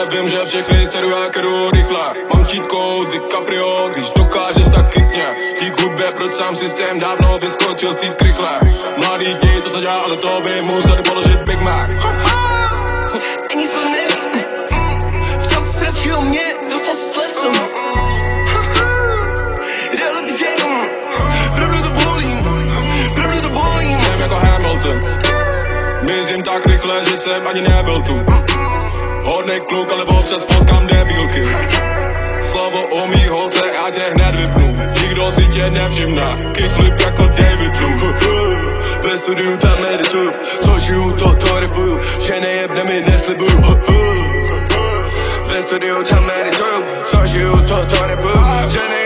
vím, že všechny sedu já kedu rychle. Mám cheat code, DiCaprio, když dokážeš tak kytně. Dík hudbě, proč sám systém dávno vyskočil z té krychle. Mladý děj to co dělá, ale to by museli položit Big Mac. Nic to ne, psal si sračky o mě, dostal si slepcem. Reality jam, pravdu to bolí. Jsem jako Hamilton, mizím tak rychle, že jsem ani nebyl tu. Hodnej kluk, ale občas potkám debilky. Slovo o mý holce, já tě hned vypnu. Nikdo si tě nevšimne, kickflip jako David Blue. Ve studiu tam medituju, co žiju, to repuju. Že nejebne mi neslibuju. Ve studiu tam medituju, co žiju, to repuju. Že